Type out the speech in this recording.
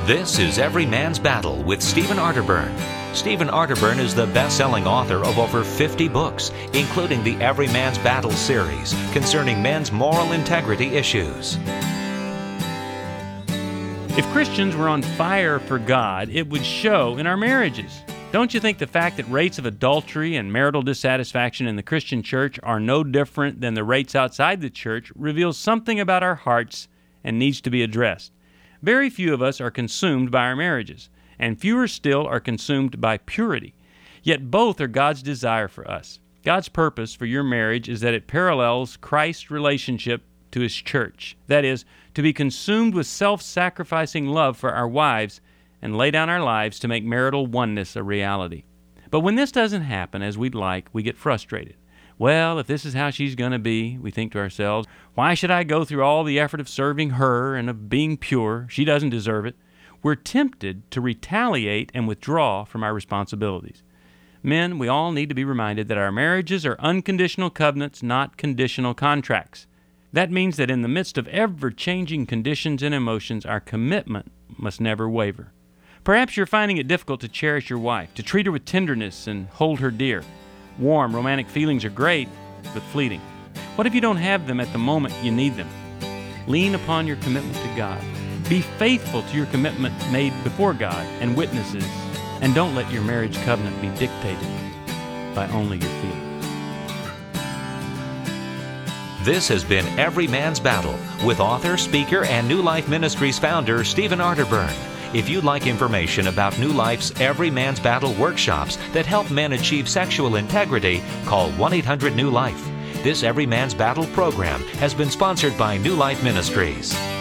This is Every Man's Battle with Stephen Arterburn. Stephen Arterburn is the best-selling author of over 50 books, including the Every Man's Battle series concerning men's moral integrity issues. If Christians were on fire for God, it would show in our marriages. Don't you think the fact that rates of adultery and marital dissatisfaction in the Christian church are no different than the rates outside the church reveals something about our hearts and needs to be addressed? Very few of us are consumed by our marriages, and fewer still are consumed by purity. Yet both are God's desire for us. God's purpose for your marriage is that it parallels Christ's relationship to His church. That is, to be consumed with self-sacrificing love for our wives and lay down our lives to make marital oneness a reality. But when this doesn't happen as we'd like, we get frustrated. Well, if this is how she's going to be, we think to ourselves, why should I go through all the effort of serving her and of being pure? She doesn't deserve it. We're tempted to retaliate and withdraw from our responsibilities. Men, we all need to be reminded that our marriages are unconditional covenants, not conditional contracts. That means that in the midst of ever-changing conditions and emotions, our commitment must never waver. Perhaps you're finding it difficult to cherish your wife, to treat her with tenderness and hold her dear. Warm, romantic feelings are great, but fleeting. What if you don't have them at the moment you need them? Lean upon your commitment to God. Be faithful to your commitment made before God and witnesses, and don't let your marriage covenant be dictated by only your feelings. This has been Every Man's Battle with author, speaker, and New Life Ministries founder Stephen Arterburn. If you'd like information about New Life's Every Man's Battle workshops that help men achieve sexual integrity, call 1-800-NEW-LIFE. This Every Man's Battle program has been sponsored by New Life Ministries.